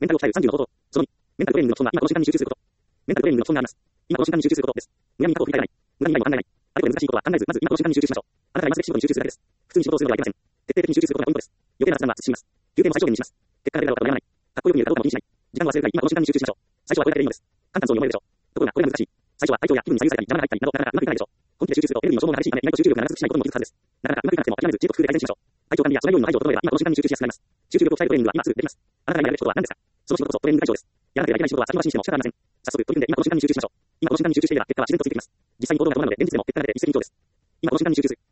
メンタルを鍛える30の方法。その2、メンタルトレーニングの基本が今この瞬間に集中すること。メンタルトレーニングの基本があります。今この瞬間に集中することです。むやみに過去を振り返らない。無駄に未来も考えない。あれこれ難しいことは考えず、まず今この瞬間に集中しましょう。あなたが今すべき仕事に集中するだけです。普通に仕事をするのではいけません。徹底的に集中することがポイントです。余計な雑談は慎みます。休憩も最小限にします。結果が出るだろうかと悩まない。かっこよく見えるかどうかも気にしない。時間を忘れるがいい。今この瞬間に集中しましょう。最初はこれだけでいいのです。簡単そうに思えるでしょう。ところがこれが難しい。最初は体調や気分に左右されたり邪魔が入ったりなどなかなかうまくいかないでしょう。本気で集中するとエネルギーの消耗が激しいため意外と集中力が長続きしないことにも気づくはずです。なかなかうまくいかなくても諦めず知恵と工夫で改善しましょう。体調管理やそれよりの排除を整えれば今この瞬間に集中しやすくなります。集中力を鍛えるトレーニングは今すぐできます。あなたが今やるべきことは何ですか？その仕事こそトレーニング会場です。やらなければいけない仕事は先延ばしにしても仕方ありません。早速取り組んで今この瞬間に集中しましょう。今この瞬間に集中していれば結果は自然とついてきます。実際に行動が伴うので現実でも結果が出て一石二鳥です。今この瞬間に集中する。